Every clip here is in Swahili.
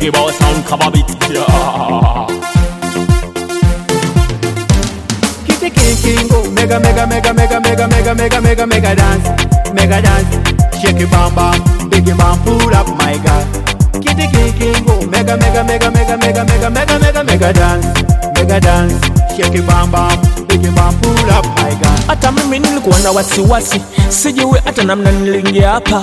biggie boss sound cover beat. Yeah. Kitty king go mega mega mega mega mega mega mega mega mega dance, mega dance. Shake it bam bam, biggie bam pull up my God. Kitty king go mega mega mega mega mega mega mega mega mega dance, mega dance. Shake it bam bam, biggie bam pull up my God. Hata mimi nilikuwa na wasiwasi, sijui hata namna nilingia hapa.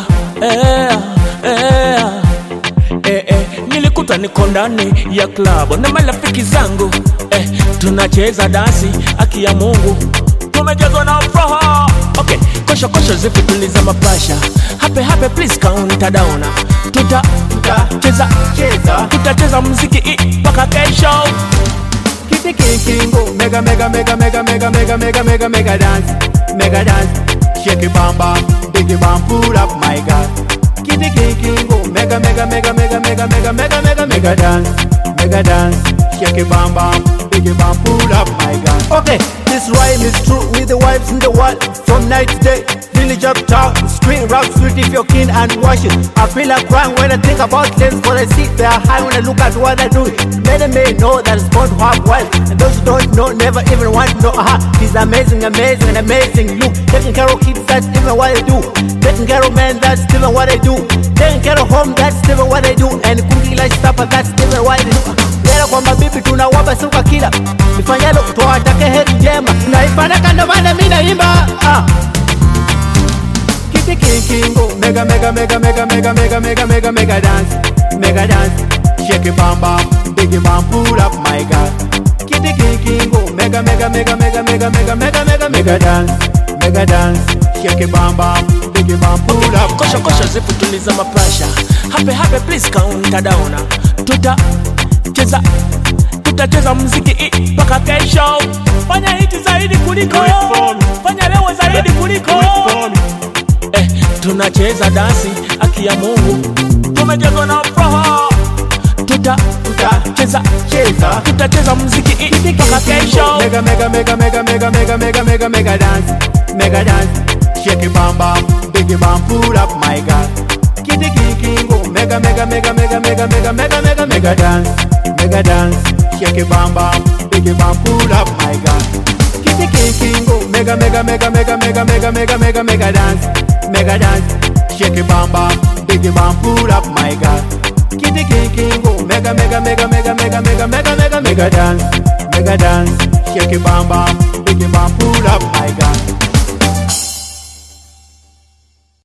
Nilikuta niko ndani ya club na marafiki zangu, tunacheza dansi haki ya Mungu, tumejazwa na furaha. Okay, kosha kosha zipi tuliza mapasha, happy please count down. Tutacheza muziki mpaka kesho. Kitty king go mega mega mega mega mega mega mega mega mega dance, mega dance. Shake it bam bam, biggie bam pull up my God. Kitty king go mega mega mega mega mega mega mega mega mega dance, mega dance. Shake it bam bam, biggie bam pull up my God. Okay, this rhyme is true with the wives in the world. From night to day, village up town, street rock sweet if you're keen and watch it. I feel like crying when I think about things, cause I see they are high when I look at what I do. Many may know that it's born to have wealth, and those who don't know never even want to know. It's amazing, amazing, and amazing. Look, taking care of kids, that's even what I do. Taking care of men, that's even what I do. Taking care of home, that's even what I do. And cooking like stuff, that's even what I do. Lera kwa mabibi tunawapa suka kila nifanyalo tuwatake heri njema. Naifanya kando maana mimi naimba. Kitty king go mega mega mega mega mega mega mega mega mega dance, mega dance. Shake it bam bam, biggie bam pull up my God. Kitty king go mega mega mega mega mega mega mega mega mega dance, mega dance. Shake it bam bam, biggie bam pull up. Kosha kosha zipi tuliza mapasha, happy please count down. Tutacheza muziki mpaka kesho. Fanya hiti zaidi kuliko, fanya leo zaidi kuliko. Tunacheza dansi haki ya Mungu, tumejazwa na furaha. Tutacheza muziki mpaka kesho. Mega mega mega mega mega mega mega mega mega dance, mega dance. Shake it bam bam, biggie bam pull up my God. Kitty king go mega mega mega mega mega mega mega mega mega dance, mega dance. Shake it bam bam, biggie bam pull up my God. Kitty king go mega mega mega mega mega mega mega mega mega dance, mega dance. Shake it bam bam, biggie bam pull up my God. Kitty king go mega mega mega mega mega mega mega mega mega dance, mega dance. Shake it bam bam, biggie bam pull up my God.